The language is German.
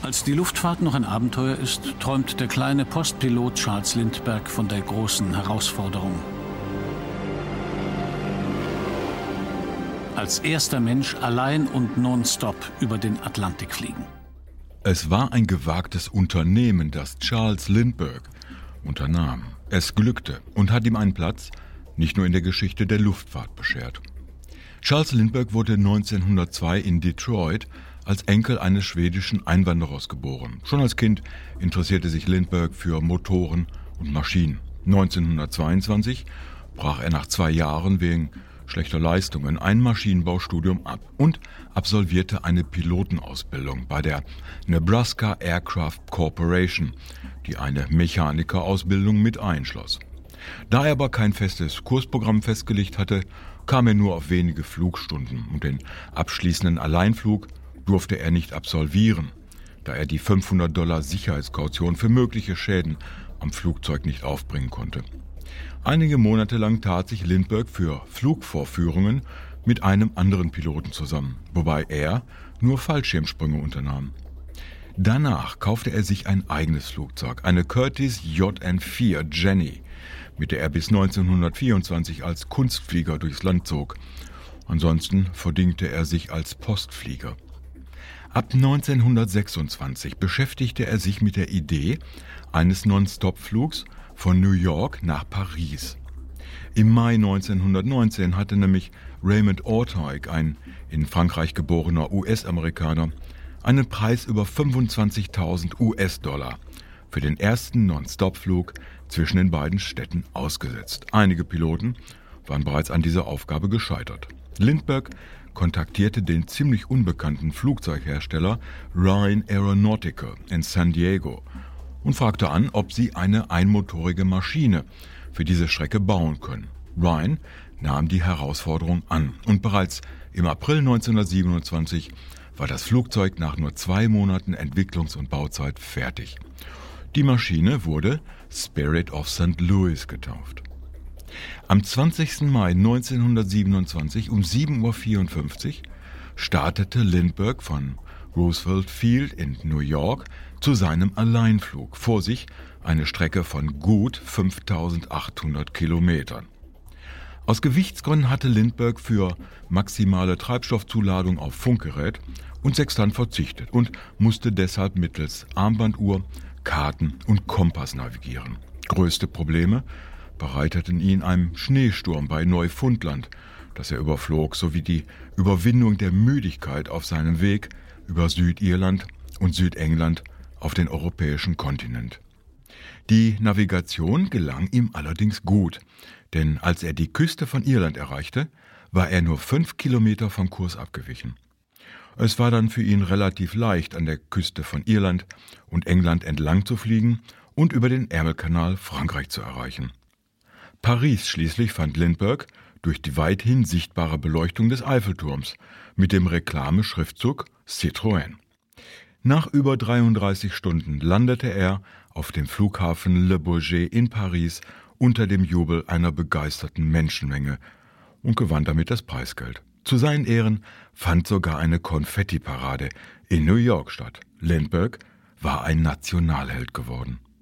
Als die Luftfahrt noch ein Abenteuer ist, träumt der kleine Postpilot Charles Lindbergh von der großen Herausforderung. Als erster Mensch allein und nonstop über den Atlantik fliegen. Es war ein gewagtes Unternehmen, das Charles Lindbergh unternahm. Es glückte und hat ihm einen Platz nicht nur in der Geschichte der Luftfahrt beschert. Charles Lindbergh wurde 1902 in Detroit als Enkel eines schwedischen Einwanderers geboren. Schon als Kind interessierte sich Lindbergh für Motoren und Maschinen. 1922 brach er nach 2 Jahren wegen schlechter Leistungen ein Maschinenbaustudium ab und absolvierte eine Pilotenausbildung bei der Nebraska Aircraft Corporation, die eine Mechanikerausbildung mit einschloss. Da er aber kein festes Kursprogramm festgelegt hatte, kam er nur auf wenige Flugstunden und den abschließenden Alleinflug durfte er nicht absolvieren, da er die $500 Sicherheitskaution für mögliche Schäden am Flugzeug nicht aufbringen konnte. Einige Monate lang tat sich Lindbergh für Flugvorführungen mit einem anderen Piloten zusammen, wobei er nur Fallschirmsprünge unternahm. Danach kaufte er sich ein eigenes Flugzeug, eine Curtiss JN4 Jenny, mit der er bis 1924 als Kunstflieger durchs Land zog. Ansonsten verdingte er sich als Postflieger. Ab 1926 beschäftigte er sich mit der Idee eines Non-Stop-Flugs von New York nach Paris. Im Mai 1919 hatte nämlich Raymond Orteig, ein in Frankreich geborener US-Amerikaner, einen Preis über $25.000 für den ersten Non-Stop-Flug zwischen den beiden Städten ausgesetzt. Einige Piloten waren bereits an dieser Aufgabe gescheitert. Lindbergh kontaktierte den ziemlich unbekannten Flugzeughersteller Ryan Aeronautical in San Diego und fragte an, ob sie eine einmotorige Maschine für diese Strecke bauen können. Ryan nahm die Herausforderung an und bereits im April 1927 war das Flugzeug nach nur 2 Monaten Entwicklungs- und Bauzeit fertig. Die Maschine wurde Spirit of St. Louis getauft. Am 20. Mai 1927 um 7:54 Uhr startete Lindbergh von Roosevelt Field in New York zu seinem Alleinflug. Vor sich eine Strecke von gut 5.800 Kilometern. Aus Gewichtsgründen hatte Lindbergh für maximale Treibstoffzuladung auf Funkgerät und Sextant verzichtet und musste deshalb mittels Armbanduhr, Karten und Kompass navigieren. Größte Probleme bereiteten ihn einem Schneesturm bei Neufundland, das er überflog, sowie die Überwindung der Müdigkeit auf seinem Weg über Südirland und Südengland auf den europäischen Kontinent. Die Navigation gelang ihm allerdings gut, denn als er die Küste von Irland erreichte, war er nur 5 Kilometer vom Kurs abgewichen. Es war dann für ihn relativ leicht, an der Küste von Irland und England entlang zu fliegen und über den Ärmelkanal Frankreich zu erreichen. Paris schließlich fand Lindbergh durch die weithin sichtbare Beleuchtung des Eiffelturms mit dem Reklameschriftzug Citroën. Nach über 33 Stunden landete er auf dem Flughafen Le Bourget in Paris unter dem Jubel einer begeisterten Menschenmenge und gewann damit das Preisgeld. Zu seinen Ehren fand sogar eine Konfettiparade in New York statt. Lindbergh war ein Nationalheld geworden.